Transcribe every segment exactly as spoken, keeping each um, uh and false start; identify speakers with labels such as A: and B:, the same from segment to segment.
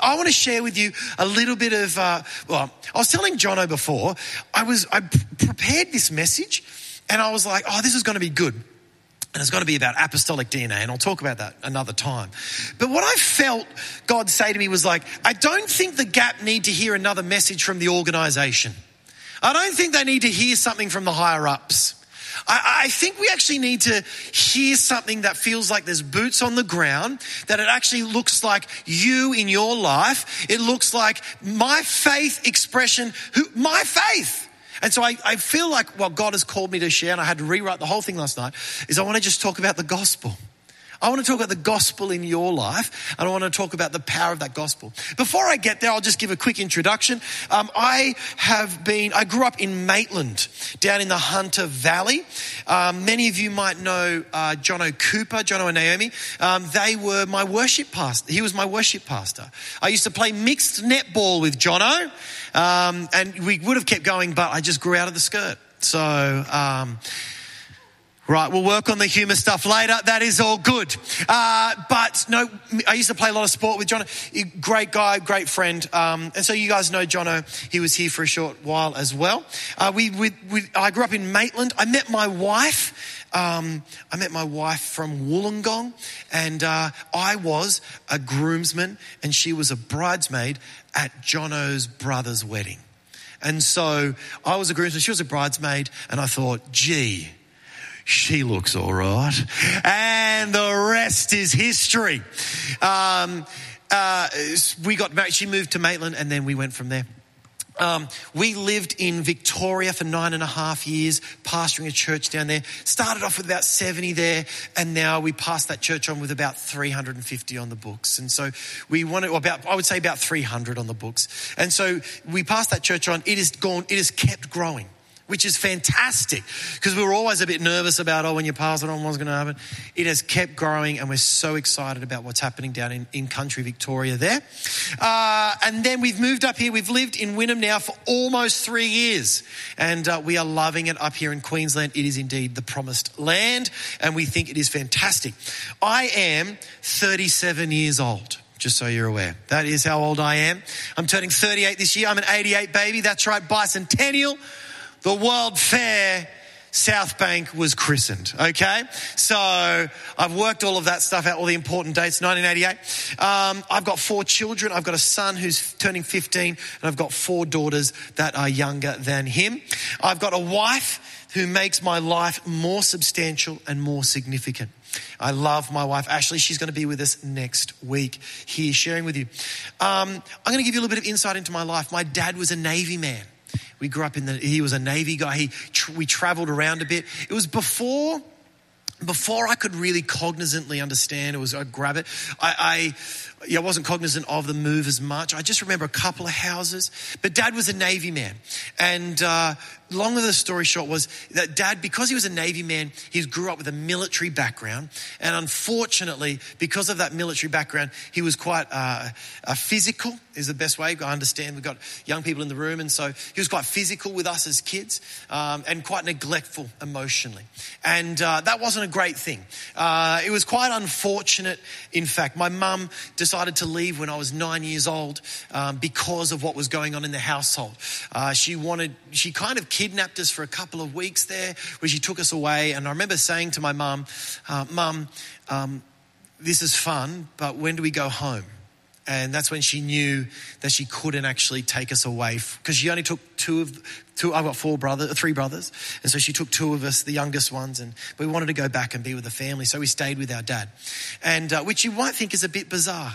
A: I want to share with you a little bit of, uh, well, I was telling Jono before, I was, I prepared this message and I was like, oh, this is going to be good. And it's going to be about apostolic D N A, and I'll talk about that another time. But what I felt God say to me was like, I don't think the Gap need to hear another message from the organisation. I don't think they need to hear something from the higher ups. I, I think we actually need to hear something that feels like there's boots on the ground, that it actually looks like you in your life. It looks like my faith expression, who, my faith. And so I, I feel like what God has called me to share, and I had to rewrite the whole thing last night, is I want to just talk about the gospel. I want to talk about the gospel in your life, and I want to talk about the power of that gospel. Before I get there, I'll just give a quick introduction. Um, I have been, I grew up in Maitland, down in the Hunter Valley. Um, many of you might know uh, Jono Cooper, Jono and Naomi. Um, they were my worship pastor. He was my worship pastor. I used to play mixed netball with Jono, um, and we would have kept going, but I just grew out of the skirt. So... Um, Right, we'll work on the humour stuff later. That is all good. Uh, but no, I used to play a lot of sport with Jono. Great guy, great friend. Um, and so you guys know Jono. He was here for a short while as well. Uh, we, we, we, I grew up in Maitland. I met my wife. Um, I met my wife from Wollongong, and uh, I was a groomsman and she was a bridesmaid at Jono's brother's wedding. And so I was a groomsman, she was a bridesmaid, and I thought, gee, she looks all right. And the rest is history. Um, uh, we got married. She moved to Maitland, and then we went from there. Um, we lived in Victoria for nine and a half years, pastoring a church down there. Started off with about seventy there, and now we passed that church on with about three hundred fifty on the books. And so we wanted, or about, I would say about three hundred on the books. And so we passed that church on. It has gone, it has kept growing, which is fantastic, because we were always a bit nervous about, oh, when you pass it on, what's going to happen? It has kept growing, and we're so excited about what's happening down in, in country Victoria there. Uh, and then we've moved up here. We've lived in Wynnum now for almost three years, and uh, we are loving it up here in Queensland. It is indeed the promised land, and we think it is fantastic. I am thirty-seven years old. Just so you're aware. That is how old I am. I'm turning thirty-eight this year. I'm an eighty-eight baby. That's right, bicentennial. The World Fair South Bank was christened, okay? So I've worked all of that stuff out, all the important dates, nineteen eighty-eight. Um, I've got four children. I've got a son who's turning fifteen, and I've got four daughters that are younger than him. I've got a wife who makes my life more substantial and more significant. I love my wife, Ashley. She's going to be with us next week here sharing with you. Um, I'm going to give you a little bit of insight into my life. My dad was a Navy man. We grew up in the, he was a Navy guy. He, tr- we traveled around a bit. It was before, before I could really cognizantly understand. It was, I grab it. I, I, yeah, I wasn't cognizant of the move as much. I just remember a couple of houses, but Dad was a Navy man. And, uh, long of the story short was that Dad, because he was a Navy man, he grew up with a military background. And unfortunately, because of that military background, he was quite uh, uh, physical is the best way. I understand we've got young people in the room. And so he was quite physical with us as kids, um, and quite neglectful emotionally. And uh, that wasn't a great thing. Uh, it was quite unfortunate. In fact, my mum decided to leave when I was nine years old um, because of what was going on in the household. Uh, she wanted, she kind of kidnapped us for a couple of weeks there, where she took us away. And I remember saying to my mum, uh, Mum, um, this is fun, but when do we go home? And that's when she knew that she couldn't actually take us away, because she only took two of two. I've got four brothers, three brothers, and so she took two of us, the youngest ones, and we wanted to go back and be with the family. So we stayed with our dad, and uh, which you might think is a bit bizarre,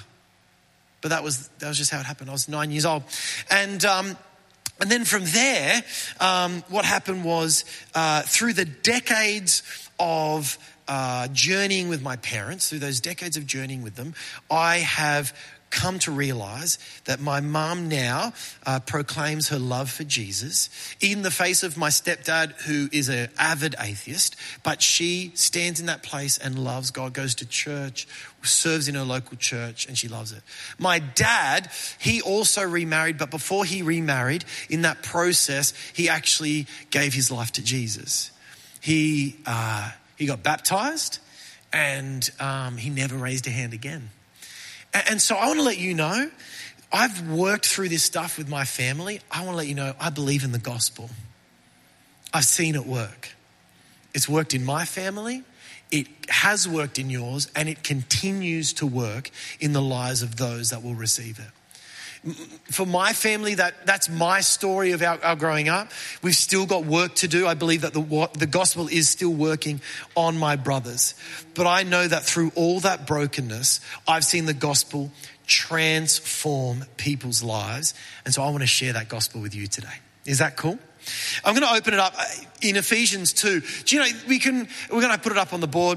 A: but that was that was just how it happened. I was nine years old, and. Um, And then from there, um, what happened was uh, through the decades of uh, journeying with my parents, through those decades of journeying with them, I have come to realize that my mum now uh, proclaims her love for Jesus in the face of my stepdad, who is an avid atheist, but she stands in that place and loves God, goes to church, serves in her local church, and she loves it. My dad, he also remarried, but before he remarried, in that process, he actually gave his life to Jesus. He uh, he got baptized, and um, he never raised a hand again. And so I want to let you know, I've worked through this stuff with my family. I want to let you know, I believe in the gospel. I've seen it work. It's worked in my family. It has worked in yours, and it continues to work in the lives of those that will receive it. For my family, that, that's my story of our, our growing up. We've still got work to do. I believe that the, the gospel is still working on my brothers. But I know that through all that brokenness, I've seen the gospel transform people's lives. And so I want to share that gospel with you today. Is that cool? I'm going to open it up in Ephesians two. Do you know, we can, we're going to put it up on the board.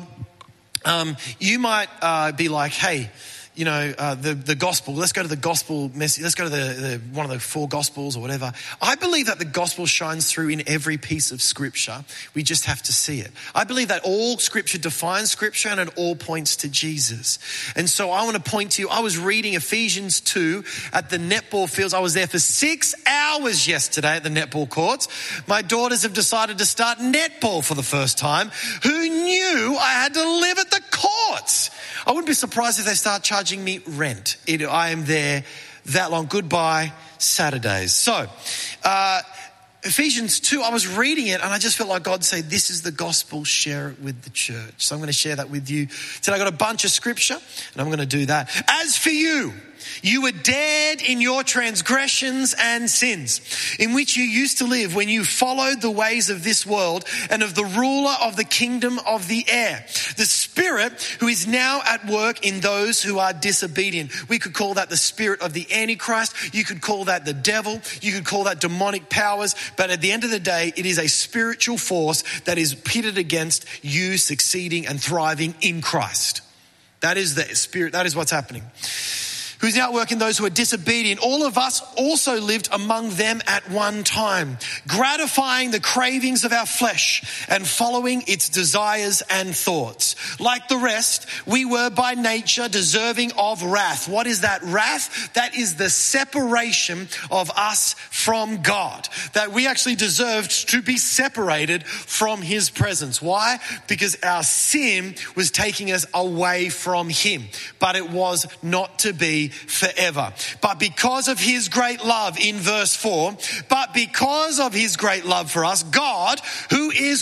A: Um, you might uh, be like, hey, you know, uh, the, the gospel, let's go to the gospel message. Let's go to the, the one of the four gospels or whatever. I believe that the gospel shines through in every piece of scripture. We just have to see it. I believe that all scripture defines scripture and it all points to Jesus. And so I want to point to you, I was reading Ephesians two at the netball fields. I was there for six hours yesterday at the netball courts. My daughters have decided to start netball for the first time. Who knew I had to live at the courts? I wouldn't be surprised if they start charging me rent. It, I am there that long. Goodbye, Saturdays. So, uh, Ephesians two, I was reading it and I just felt like God said, this is the gospel, share it with the church. So I'm going to share that with you today. I got a bunch of scripture and I'm going to do that. As for you, you were dead in your transgressions and sins, in which you used to live when you followed the ways of this world and of the ruler of the kingdom of the air, the spirit who is now at work in those who are disobedient. We could call that the spirit of the Antichrist. You could call that the devil. You could call that demonic powers. But at the end of the day, it is a spiritual force that is pitted against you succeeding and thriving in Christ. That is the spirit. That is what's happening. Who's now working those who are disobedient. All of us also lived among them at one time, gratifying the cravings of our flesh and following its desires and thoughts. Like the rest, we were by nature deserving of wrath. What is that wrath? That is the separation of us from God. That we actually deserved to be separated from his presence. Why? Because our sin was taking us away from him. But it was not to be forever. But because of his great love in verse four, but because of his great love for us, God, who is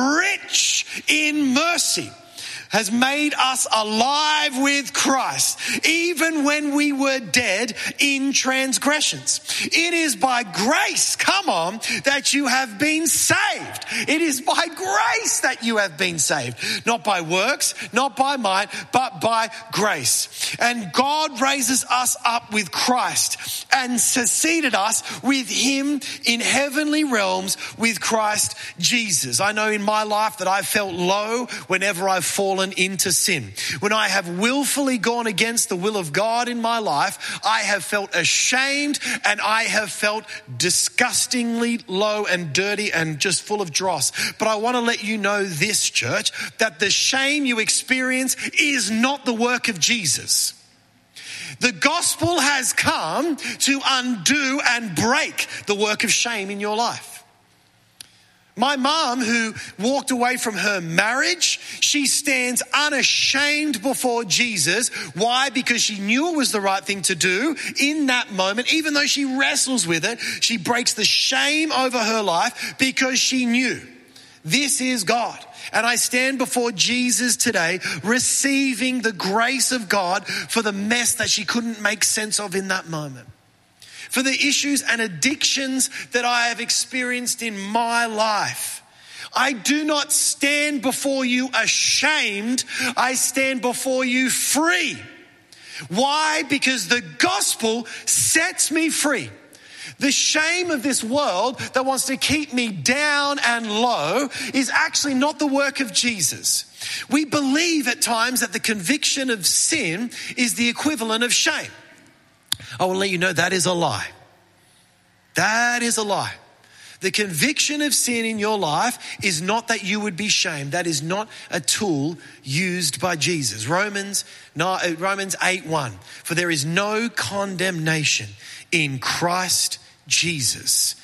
A: rich in mercy, has made us alive with Christ, even when we were dead in transgressions. It is by grace, come on, that you have been saved. It is by grace that you have been saved. Not by works, not by might, but by grace. And God raises us up with Christ and has seated us with him in heavenly realms with Christ Jesus. I know in my life that I've felt low whenever I've fallen into sin. When I have willfully gone against the will of God in my life, I have felt ashamed and I have felt disgustingly low and dirty and just full of dross. But I want to let you know this, church, that the shame you experience is not the work of Jesus. The gospel has come to undo and break the work of shame in your life. My mom, who walked away from her marriage, she stands unashamed before Jesus. Why? Because she knew it was the right thing to do in that moment. Even though she wrestles with it, she breaks the shame over her life because she knew this is God. And I stand before Jesus today receiving the grace of God for the mess that she couldn't make sense of in that moment. For the issues and addictions that I have experienced in my life. I do not stand before you ashamed. I stand before you free. Why? Because the gospel sets me free. The shame of this world that wants to keep me down and low is actually not the work of Jesus. We believe at times that the conviction of sin is the equivalent of shame. I will let you know that is a lie. That is a lie. The conviction of sin in your life is not that you would be shamed. That is not a tool used by Jesus. Romans, Romans eight one. For there is no condemnation in Christ Jesus.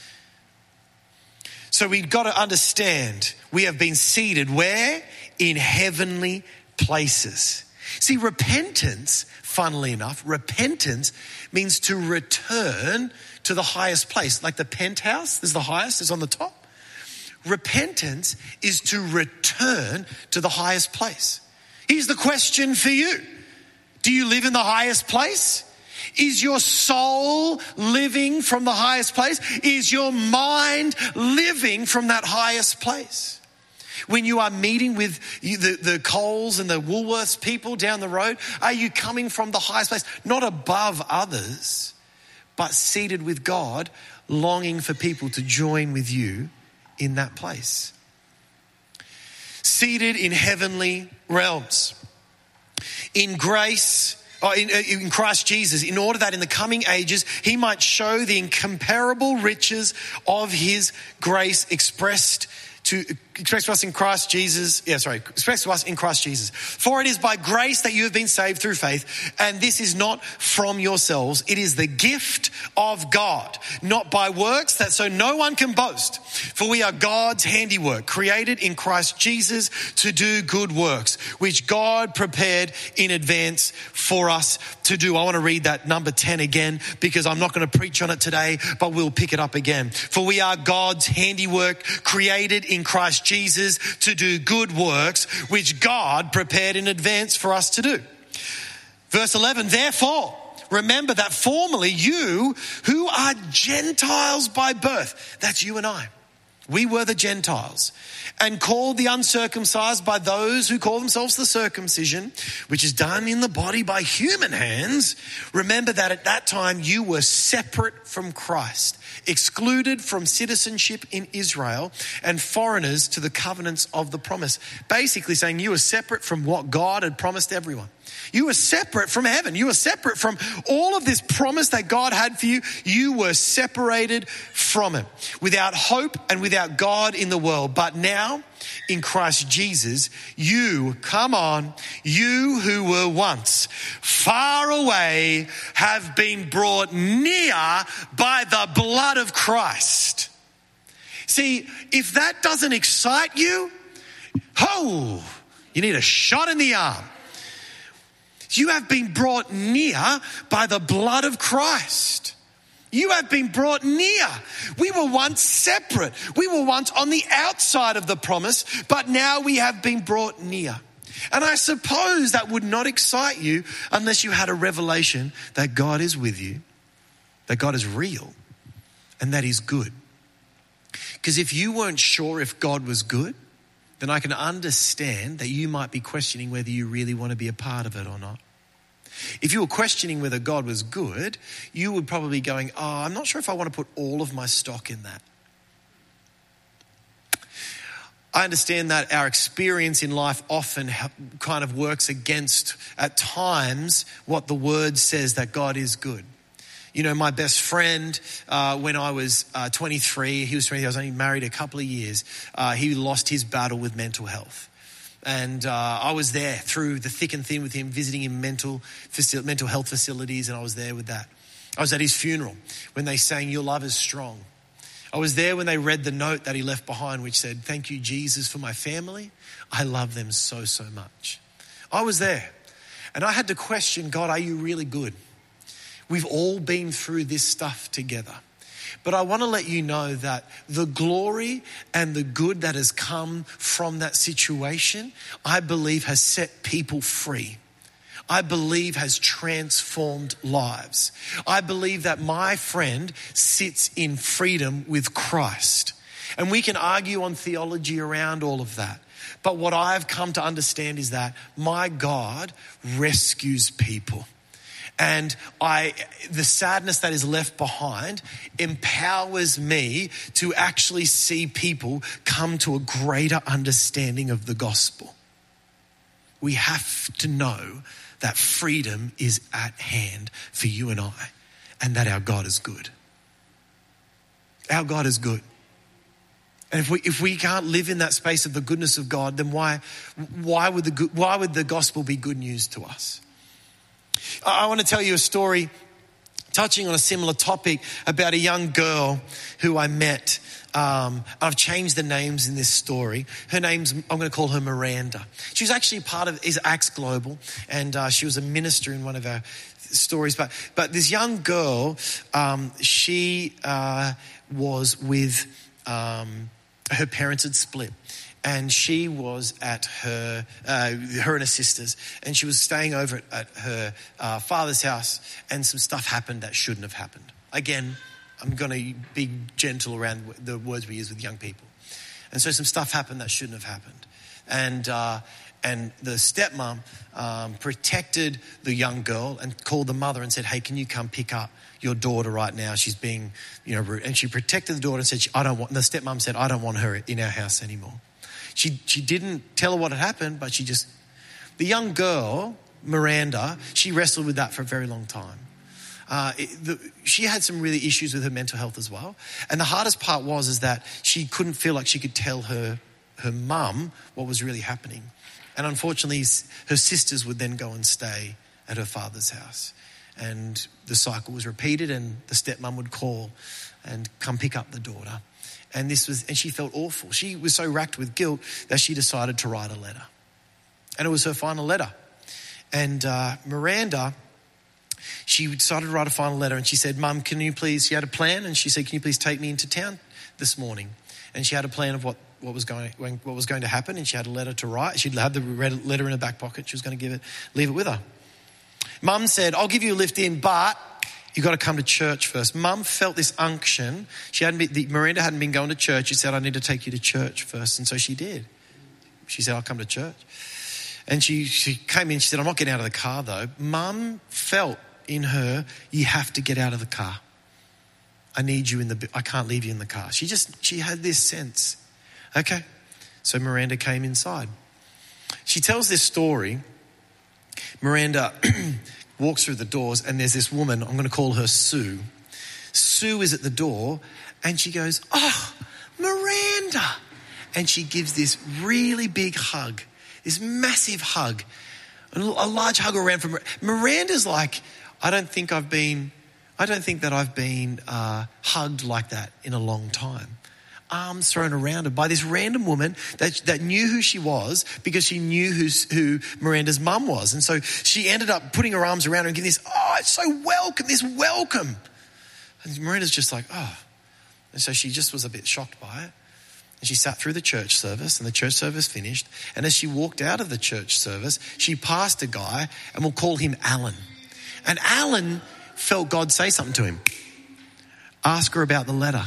A: So we've got to understand we have been seated where? In heavenly places. See, repentance, funnily enough, repentance means to return to the highest place. Like the penthouse, there's the highest, is on the top. Repentance is to return to the highest place. Here's the question for you. Do you live in the highest place? Is your soul living from the highest place? Is your mind living from that highest place? When you are meeting with the, the Coles and the Woolworths people down the road, are you coming from the highest place? Not above others, but seated with God, longing for people to join with you in that place. Seated in heavenly realms. In grace, or in, in Christ Jesus, in order that in the coming ages he might show the incomparable riches of his grace expressed to express to us in Christ Jesus. Yeah, sorry, expressed to us in Christ Jesus. For it is by grace that you have been saved through faith, and this is not from yourselves. It is the gift of God, not by works, that so no one can boast. For we are God's handiwork, created in Christ Jesus to do good works, which God prepared in advance for us to do. I want to read that number ten again, because I'm not going to preach on it today, but we'll pick it up again. For we are God's handiwork, created in Christ Jesus to do good works, which God prepared in advance for us to do. Verse eleven, therefore, remember that formerly you who are Gentiles by birth, that's you and I, we were the Gentiles, and called the uncircumcised by those who call themselves the circumcision, which is done in the body by human hands. Remember that at that time you were separate from Christ, excluded from citizenship in Israel, and foreigners to the covenants of the promise. Basically saying you were separate from what God had promised everyone. You were separate from heaven. You were separate from all of this promise that God had for you. You were separated from it, without hope and without God in the world. But now, in Christ Jesus, you, come on, you who were once far away have been brought near by the blood of Christ. See, if that doesn't excite you, oh, you need a shot in the arm. You have been brought near by the blood of Christ. You have been brought near. We were once separate. We were once on the outside of the promise, but now we have been brought near. And I suppose that would not excite you unless you had a revelation that God is with you, that God is real, and that he's good. Because if you weren't sure if God was good, then I can understand that you might be questioning whether you really want to be a part of it or not. If you were questioning whether God was good, you would probably be going, oh, I'm not sure if I want to put all of my stock in that. I understand that our experience in life often kind of works against, at times, what the word says that God is good. You know, my best friend, uh, when I was uh, twenty-three, he was twenty, I was only married a couple of years, uh, he lost his battle with mental health. And uh, I was there through the thick and thin with him, visiting him mental, faci- mental health facilities, and I was there with that. I was at his funeral when they sang, "Your love is strong." I was there when they read the note that he left behind, which said, "Thank you, Jesus, for my family. I love them so, so much." I was there. And I had to question, God, are you really good? We've all been through this stuff together. But I want to let you know that the glory and the good that has come from that situation, I believe has set people free. I believe has transformed lives. I believe that my friend sits in freedom with Christ. And we can argue on theology around all of that. But what I've come to understand is that my God rescues people. And I, the sadness that is left behind empowers me to actually see people come to a greater understanding of the gospel. We have to know that freedom is at hand for you and I, and that our God is good. Our God is good. And if we if we can't live in that space of the goodness of God, then why why would the good, why would the gospel be good news to us? I want to tell you a story. touching on a similar topic about a young girl who I met. Um, I've changed the names in this story. Her name's, I'm going to call her Miranda. She was actually part of, is Acts Global, and uh, she was a minister in one of our stories. But but this young girl, um, she uh, was with, um, her parents had split. And she was at her, uh, her and her sisters, and she was staying over at, at her uh, father's house, and some stuff happened that shouldn't have happened. Again, I'm going to be gentle around the words we use with young people. And so some stuff happened that shouldn't have happened. And uh, and the stepmom um, protected the young girl and called the mother and said, hey, can you come pick up your daughter right now? She's being, you know, rude. And she protected the daughter and said, I don't want, and the stepmom said, I don't want her in our house anymore. She she didn't tell her what had happened, but she just, the young girl, Miranda, she wrestled with that for a very long time. Uh, it, the, she had some really issues with her mental health as well. And the hardest part was is that she couldn't feel like she could tell her, her mum what was really happening. And unfortunately, her sisters would then go and stay at her father's house. And the cycle was repeated, and the stepmom would call and come pick up the daughter. And this was, and she felt awful. She was so racked with guilt that she decided to write a letter. And it was her final letter. And uh, Miranda, she decided to write a final letter, and she said, Mum, can you please, she had a plan, and she said, can you please take me into town this morning? And she had a plan of what, what was going what was going to happen, and she had a letter to write. She'd had the letter in her back pocket. She was going to give it, leave it with her. Mum said, I'll give you a lift in, but you've got to come to church first. Mum felt this unction. She hadn't been, the, Miranda hadn't been going to church. She said, I need to take you to church first. And so she did. She said, I'll come to church. And she, she came in. She said, I'm not getting out of the car though. Mum felt in her, you have to get out of the car. I need you in the, I can't leave you in the car. She just, she had this sense. Okay. So Miranda came inside. She tells this story. Miranda walks through the doors, and there's this woman, I'm going to call her Sue. Sue is at the door, and she goes, oh, Miranda. And she gives this really big hug, this massive hug, a large hug around from her. Miranda's like, I don't think I've been, I don't think that I've been uh, hugged like that in a long time. Arms thrown around her by this random woman that that knew who she was because she knew who's, who Miranda's mum was. And so she ended up putting her arms around her and giving this, oh, it's so welcome, this welcome. And Miranda's just like, oh. And so she just was a bit shocked by it. And she sat through the church service, and the church service finished. And as she walked out of the church service, she passed a guy, and we'll call him Alan. And Alan felt God say something to him. Ask her about the letter.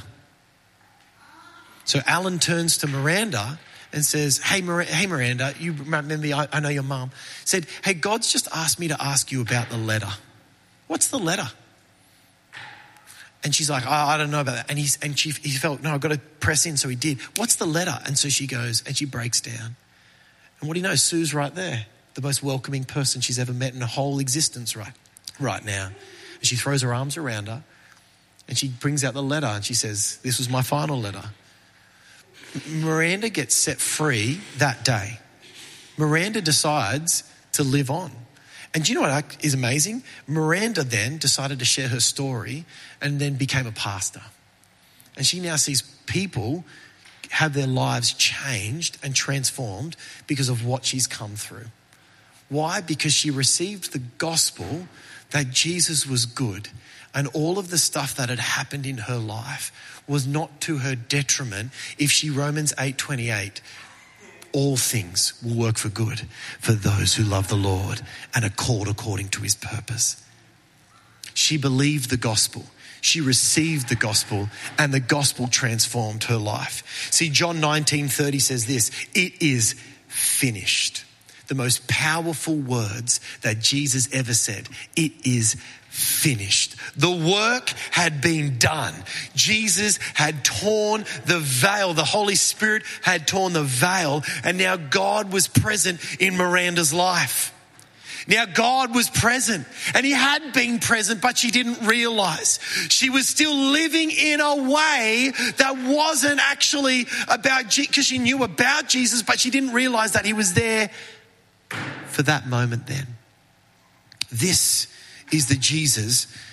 A: So Alan turns to Miranda and says, hey, Mir- hey Miranda, you remember me, I, I know your mum. Said, hey, God's just asked me to ask you about the letter. What's the letter? And she's like, oh, I don't know about that. And, he's, and she, he felt, no, I've got to press in. So he did. What's the letter? And so she goes and she breaks down. And what do you know? Sue's right there, the most welcoming person she's ever met in her whole existence right, right now. And she throws her arms around her and she brings out the letter and she says, this was my final letter. Miranda gets set free that day. Miranda decides to live on. And do you know what is amazing? Miranda then decided to share her story and then became a pastor. And she now sees people have their lives changed and transformed because of what she's come through. Why? Because she received the gospel that Jesus was good, and all of the stuff that had happened in her life was not to her detriment. If she, Romans eight twenty-eight, all things will work for good for those who love the Lord and are called according to his purpose. She believed the gospel. She received the gospel, and the gospel transformed her life. See, John nineteen thirty says this, it is finished. The most powerful words that Jesus ever said, it is finished. The work had been done. Jesus had torn the veil. The Holy Spirit had torn the veil, and now God was present in Miranda's life. Now God was present, and he had been present, but she didn't realize. She was still living in a way that wasn't actually about Jesus, because she knew about Jesus, but she didn't realize that he was there for that moment then. This is the Jesus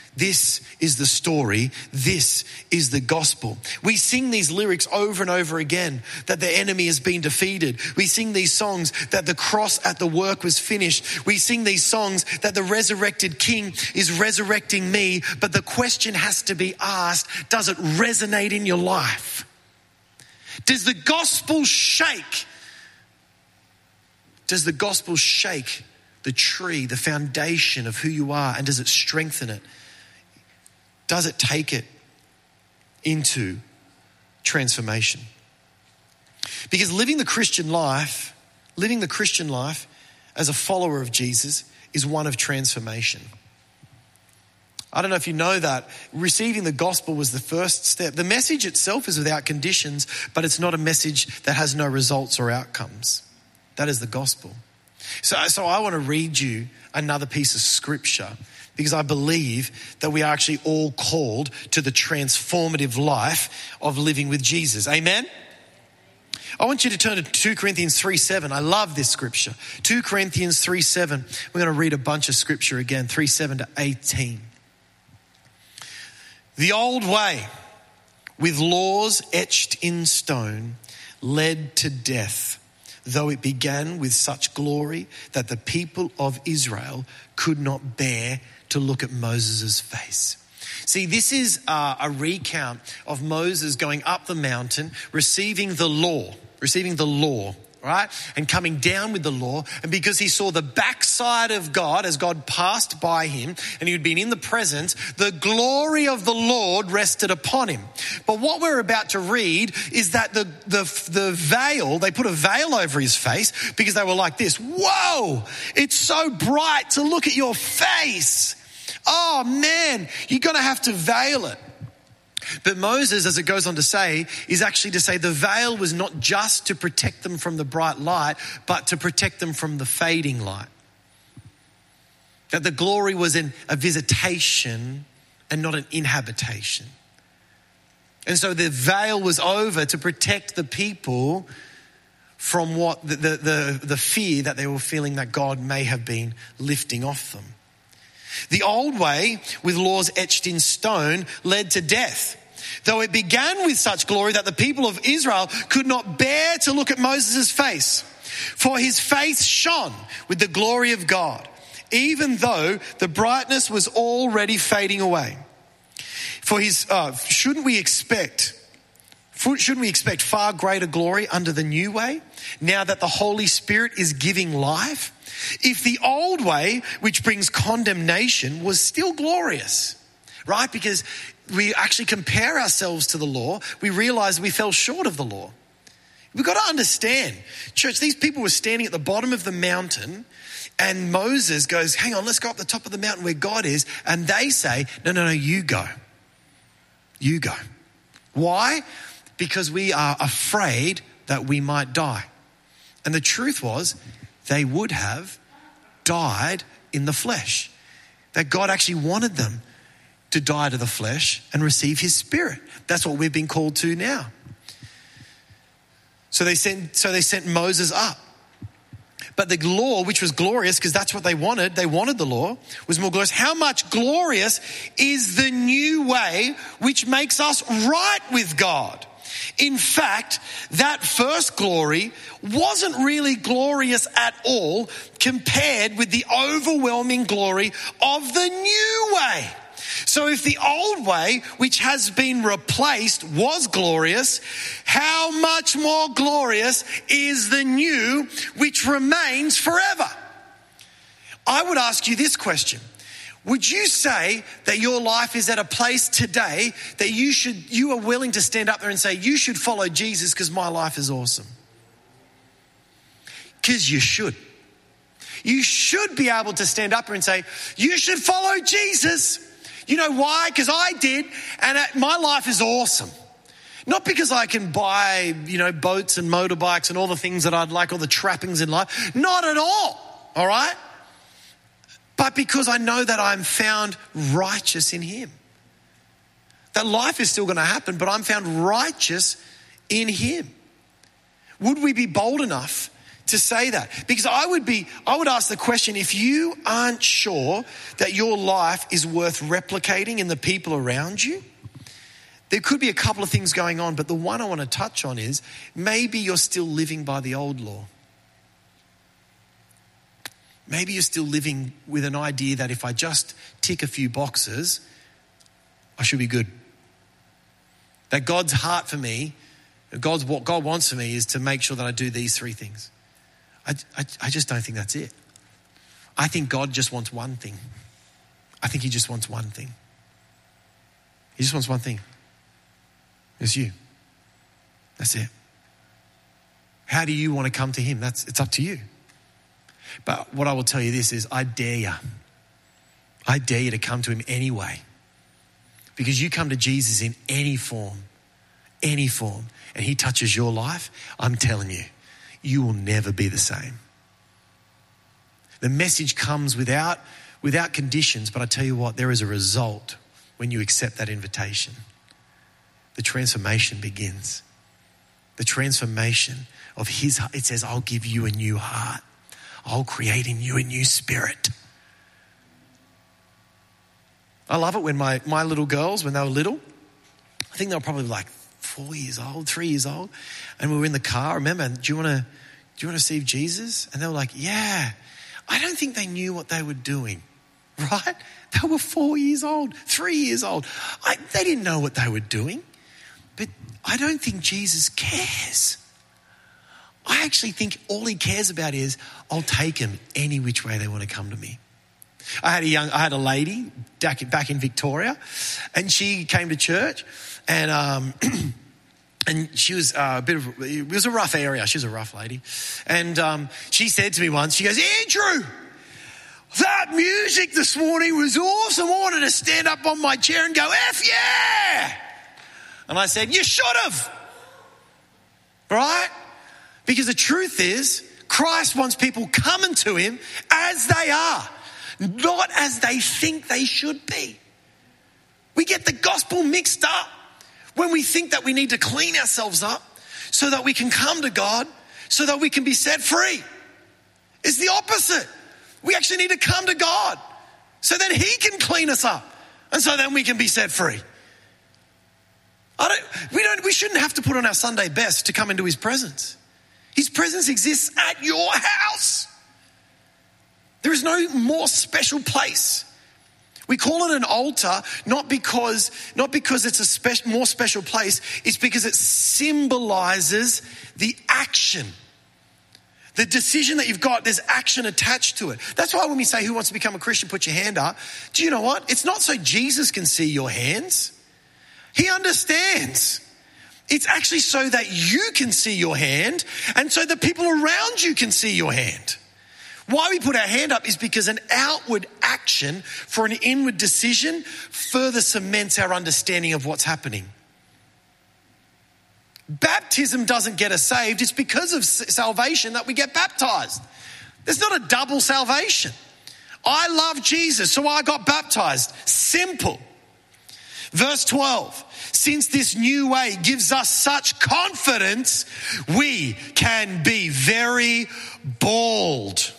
A: This is the story. This is the gospel. We sing these lyrics over and over again that the enemy has been defeated. We sing these songs that the cross at the work was finished. We sing these songs that the resurrected King is resurrecting me. But the question has to be asked, does it resonate in your life? Does the gospel shake? Does the gospel shake the tree, the foundation of who you are, and does it strengthen it? Does it take it into transformation? Because living the Christian life, living the Christian life as a follower of Jesus is one of transformation. I don't know if you know that. Receiving the gospel was the first step. The message itself is without conditions, but it's not a message that has no results or outcomes. That is the gospel. So, so I want to read you another piece of scripture, because I believe that we are actually all called to the transformative life of living with Jesus. Amen? I want you to turn to two Corinthians three seven. I love this scripture. two Corinthians three seven. We're going to read a bunch of scripture again, three seven to eighteen. The old way, with laws etched in stone, led to death, though it began with such glory that the people of Israel could not bear to look at Moses' face. See, this is uh, a recount of Moses going up the mountain, receiving the law, receiving the law, right? And coming down with the law. And because he saw the backside of God as God passed by him and he had been in the presence, the glory of the Lord rested upon him. But what we're about to read is that the, the, the veil, they put a veil over his face because they were like this. Whoa, it's so bright to look at your face. Oh man, you're going to have to veil it. But Moses, as it goes on to say, is actually to say the veil was not just to protect them from the bright light, but to protect them from the fading light. That the glory was in a visitation and not an inhabitation. And so the veil was over to protect the people from what the, the, the, the fear that they were feeling that God may have been lifting off them. The old way, with laws etched in stone, led to death, though it began with such glory that the people of Israel could not bear to look at Moses' face. For his face shone with the glory of God, even though the brightness was already fading away. For his, uh, shouldn't we expect, shouldn't we expect far greater glory under the new way, now that the Holy Spirit is giving life? If the old way, which brings condemnation, was still glorious, right? Because we actually compare ourselves to the law, we realize we fell short of the law. We've got to understand, church, these people were standing at the bottom of the mountain and Moses goes, hang on, let's go up the top of the mountain where God is. And they say, no, no, no, you go. You go. Why? Because we are afraid that we might die. And the truth was, they would have died in the flesh. That God actually wanted them to die to the flesh and receive his spirit. That's what we've been called to now. So they sent, so they sent Moses up. But the law, which was glorious, because that's what they wanted, they wanted the law, was more glorious. How much glorious is the new way which makes us right with God? In fact, that first glory wasn't really glorious at all compared with the overwhelming glory of the new way. So if the old way, which has been replaced, was glorious, how much more glorious is the new, which remains forever? I would ask you this question. Would you say that your life is at a place today that you should, you are willing to stand up there and say, you should follow Jesus because my life is awesome? Because you should. You should be able to stand up there and say, you should follow Jesus. You know why? Because I did, and my life is awesome. Not because I can buy, you know, boats and motorbikes and all the things that I'd like, all the trappings in life. Not at all, all right? But because I know that I'm found righteous in him. That life is still going to happen, but I'm found righteous in him. Would we be bold enough to say that. Because I would be, I would ask the question, if you aren't sure that your life is worth replicating in the people around you, there could be a couple of things going on, but the one I want to touch on is maybe you're still living by the old law. Maybe you're still living with an idea that if I just tick a few boxes, I should be good. That God's heart for me, God's what God wants for me is to make sure that I do these three things. I, I, I just don't think that's it. I think God just wants one thing. I think he just wants one thing. He just wants one thing. It's you. That's it. How do you want to come to him? That's, it's up to you. But what I will tell you this is, I dare you. I dare you to come to him anyway. Because you come to Jesus in any form, any form, and he touches your life, I'm telling you, you will never be the same. The message comes without, without conditions, but I tell you what, there is a result when you accept that invitation. The transformation begins. The transformation of his heart. It says, I'll give you a new heart. I'll create in you a new spirit. I love it when my, my little girls, when they were little, I think they were probably like four years old, three years old, and we were in the car. Remember, do you want to do you want to receive Jesus? And they were like, yeah. I don't think they knew what they were doing, right? They were four years old, three years old. I, they didn't know what they were doing, but I don't think Jesus cares. I actually think all he cares about is, I'll take them any which way they want to come to me. I had a young, I had a lady back in, back in Victoria, and she came to church, and um, and she was uh, a bit of, it was a rough area. She was a rough lady, and um, she said to me once, she goes, Andrew, that music this morning was awesome. I wanted to stand up on my chair and go, F yeah! And I said, you should have, right? Because the truth is, Christ wants people coming to him as they are, not as they think they should be. We get the gospel mixed up when we think that we need to clean ourselves up so that we can come to God, so that we can be set free. It's the opposite. We actually need to come to God so that he can clean us up, and so then we can be set free. I don't, we don't, we shouldn't have to put on our Sunday best to come into his presence. His presence exists at your house. There is no more special place. We call it an altar not because, not because it's a spe- more special place. It's because it symbolizes the action. The decision that you've got, there's action attached to it. That's why when we say, who wants to become a Christian, put your hand up. Do you know what? It's not so Jesus can see your hands. He understands. It's actually so that you can see your hand, and so the people around you can see your hand. Why we put our hand up is because an outward action for an inward decision further cements our understanding of what's happening. Baptism doesn't get us saved. It's because of salvation that we get baptized. There's not a double salvation. I love Jesus, so I got baptized. Simple. Verse twelve. Since this new way gives us such confidence, we can be very bold.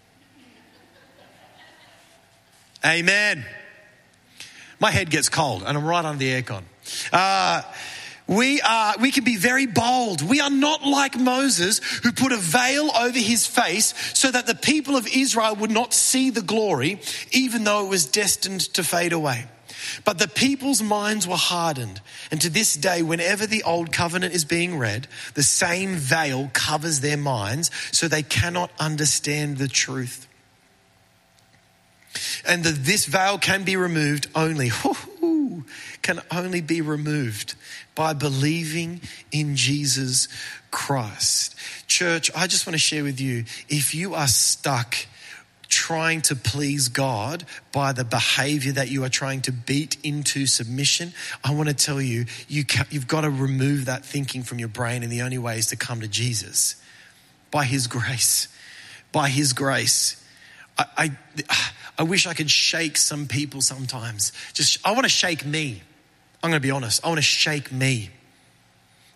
A: Amen. My head gets cold and I'm right under the aircon. Uh, we are, we can be very bold. We are not like Moses, who put a veil over his face so that the people of Israel would not see the glory, even though it was destined to fade away. But the people's minds were hardened. And to this day, whenever the old covenant is being read, the same veil covers their minds so they cannot understand the truth. And the, this veil can be removed only, whoo, can only be removed by believing in Jesus Christ. Church, I just want to share with you, if you are stuck trying to please God by the behavior that you are trying to beat into submission, I want to tell you, you can, you've got to remove that thinking from your brain, and the only way is to come to Jesus. By his grace. By his grace. I, I, I wish I could shake some people sometimes. Just, I want to shake me. I'm going to be honest. I want to shake me.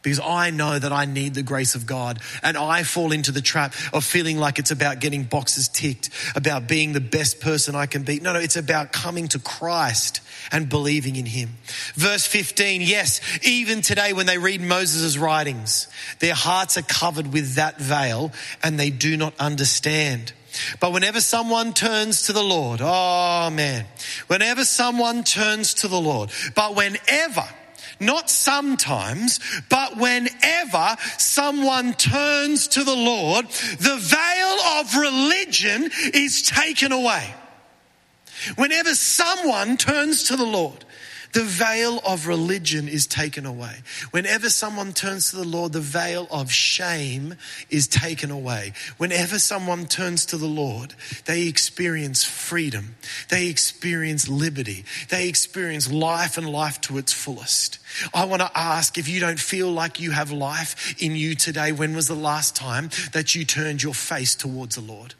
A: because I know that I need the grace of God, and I fall into the trap of feeling like it's about getting boxes ticked, about being the best person I can be. No, no, it's about coming to Christ and believing in him. Verse fifteen, yes, even today when they read Moses' writings, their hearts are covered with that veil and they do not understand. But whenever someone turns to the Lord, oh man, whenever someone turns to the Lord, but whenever, not sometimes, but whenever someone turns to the Lord, the veil of religion is taken away. Whenever someone turns to the Lord, the veil of religion is taken away. Whenever someone turns to the Lord, the veil of shame is taken away. Whenever someone turns to the Lord, they experience freedom. They experience liberty. They experience life and life to its fullest. I want to ask, if you don't feel like you have life in you today, when was the last time that you turned your face towards the Lord?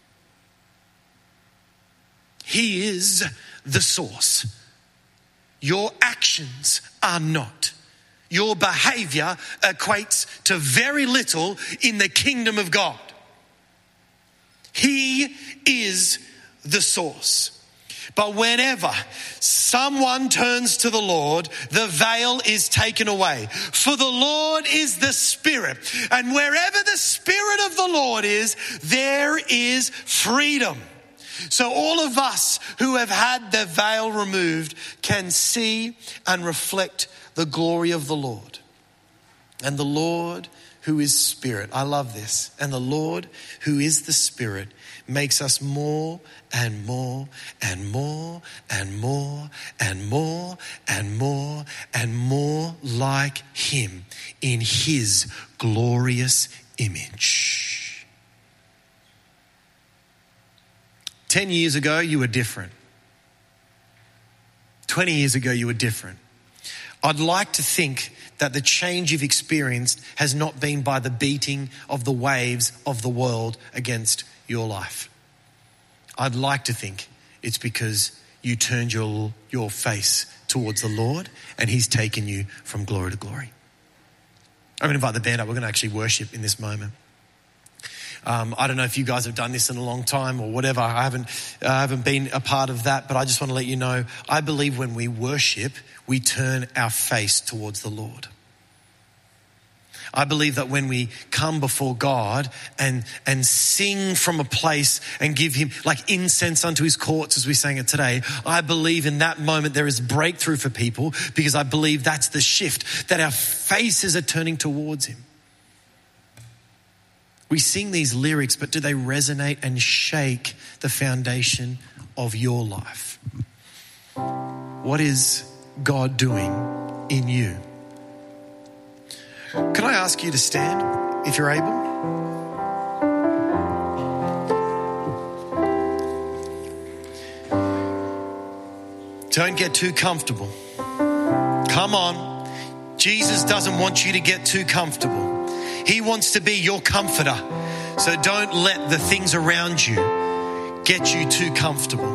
A: He is the source. Your actions are not. Your behavior equates to very little in the kingdom of God. He is the source. But whenever someone turns to the Lord, the veil is taken away. For the Lord is the Spirit. And wherever the Spirit of the Lord is, there is freedom. So all of us who have had the veil removed can see and reflect the glory of the Lord. And the Lord who is Spirit, I love this. And the Lord who is the Spirit makes us more and more and more and more and more and more and more like him in his glorious image. Ten years ago, you were different. Twenty years ago, you were different. I'd like to think that the change you've experienced has not been by the beating of the waves of the world against your life. I'd like to think it's because you turned your, your face towards the Lord and he's taken you from glory to glory. I'm going to invite the band up. We're going to actually worship in this moment. Um, I don't know if you guys have done this in a long time or whatever. I haven't, I haven't been a part of that, but I just want to let you know, I believe when we worship, we turn our face towards the Lord. I believe that when we come before God and, and sing from a place and give him like incense unto his courts, as we sang it today, I believe in that moment there is breakthrough for people, because I believe that's the shift, that our faces are turning towards him. We sing these lyrics, but do they resonate and shake the foundation of your life? What is God doing in you? Can I ask you to stand if you're able? Don't get too comfortable. Come on. Jesus doesn't want you to get too comfortable. He wants to be your comforter. So don't let the things around you get you too comfortable.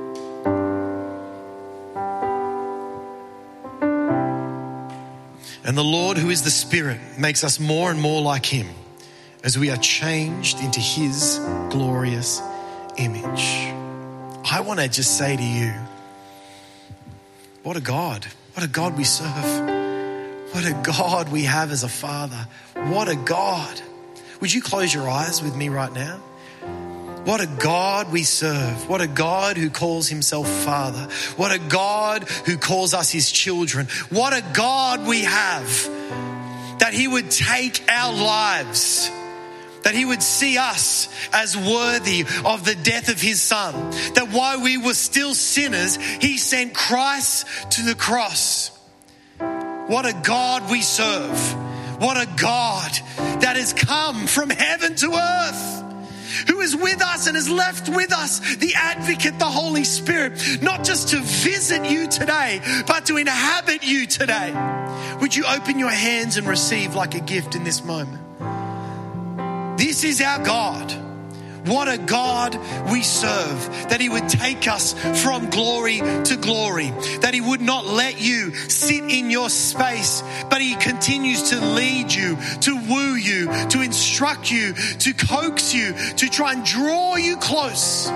A: And the Lord, who is the Spirit, makes us more and more like him as we are changed into his glorious image. I want to just say to you, what a God. What a God we serve. What a God we have as a Father. What a God. Would you close your eyes with me right now? What a God we serve. What a God who calls himself Father. What a God who calls us his children. What a God we have. That he would take our lives, that he would see us as worthy of the death of his Son. That while we were still sinners, he sent Christ to the cross. What a God we serve. What a God that has come from heaven to earth, who is with us and has left with us the advocate, the Holy Spirit, not just to visit you today, but to inhabit you today. Would you open your hands and receive like a gift in this moment? This is our God. What a God we serve, that he would take us from glory to glory, that he would not let you sit in your space, but he continues to lead you, to woo you, to instruct you, to coax you, to try and draw you close.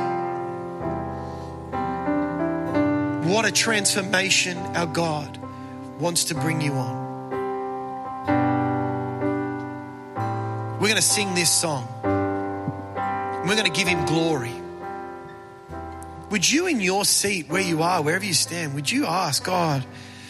A: What a transformation our God wants to bring you on. We're going to sing this song. We're going to give him glory. Would you, in your seat where you are, wherever you stand, would you ask God,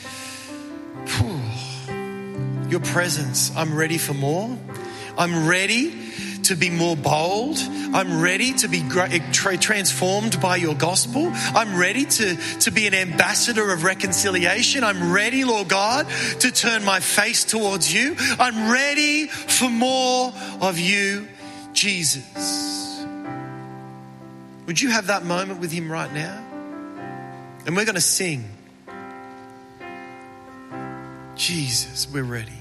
A: your presence, I'm ready for more. I'm ready to be more bold. I'm ready to be transformed by your gospel. I'm ready to, to be an ambassador of reconciliation. I'm ready, Lord God, to turn my face towards you. I'm ready for more of you, Jesus. Would you have that moment with him right now? And we're going to sing. Jesus, we're ready.